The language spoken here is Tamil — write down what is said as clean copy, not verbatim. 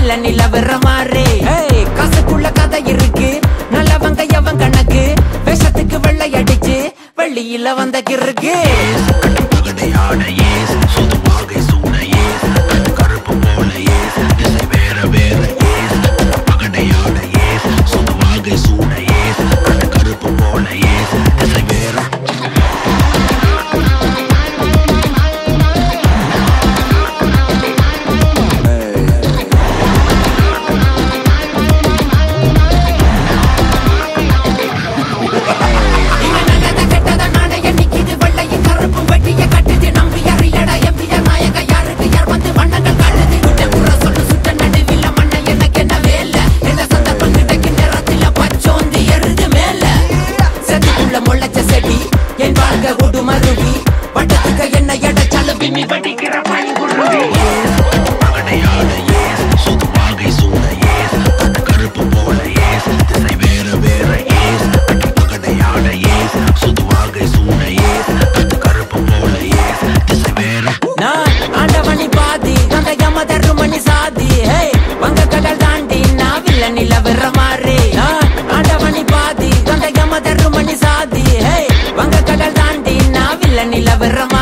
வில்ல நிலவர மாறே. காசுக்குள்ள கதை இருக்கு, நல்லவங்க எவன் கணக்கு, விஷத்துக்கு வெள்ளை அடிச்சு வெள்ளியில வந்த கிறுக்கு. நிலவர மாறே ஆண்டவனி பாதி கந்த யம தருமணி சாதி. வங்க கடல் தாண்டி நான் வில்ல நிலவர